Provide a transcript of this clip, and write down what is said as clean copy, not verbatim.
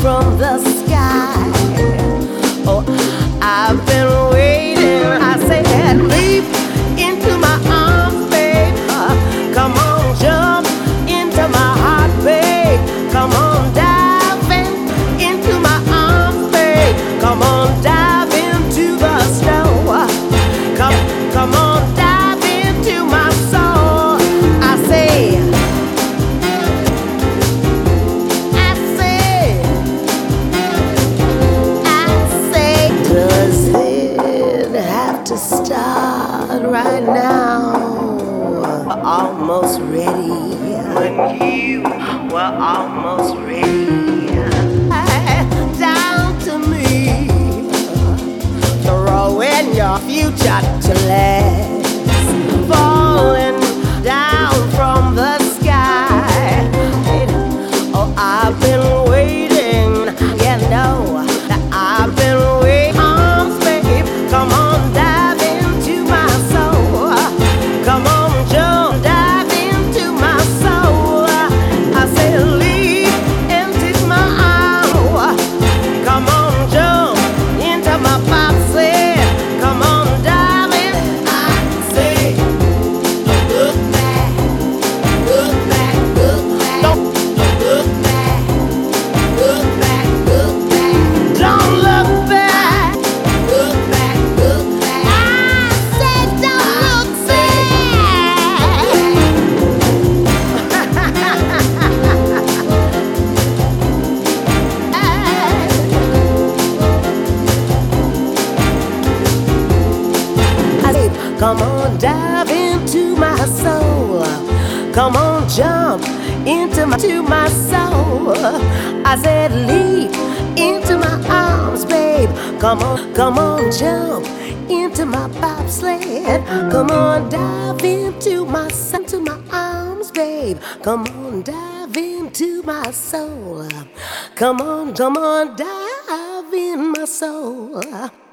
from the sky. Oh, I've been waiting. I said, leap into my arms, babe. Come on, jump into my heart, babe. Come on, dive into my arms, babe. Come on, dive into the snow. Come on, dive into my soul. I say, does it have to start right now? We're almost ready. When you were almost ready, down to me, throwing your future to last, falling down from the sky. Oh, I've been waiting, you know that I've been waiting. Arms, babe, come on, dive into my soul. Come on, jump, dive into my soul. I say, leap into my arms. Come on, jump into my bobsled. Come on, dive in. I say, look back, look back, look back. Don't look back, look back, look back. Don't look back, look back, look back. I said, don't look come on, dive into my soul. Come on, jump into my soul. I said, leap into my arms, babe. Come on, jump into my bobsled. Come on, dive into my arms, babe. Come on, dive into my soul. Come on, dive in my soul.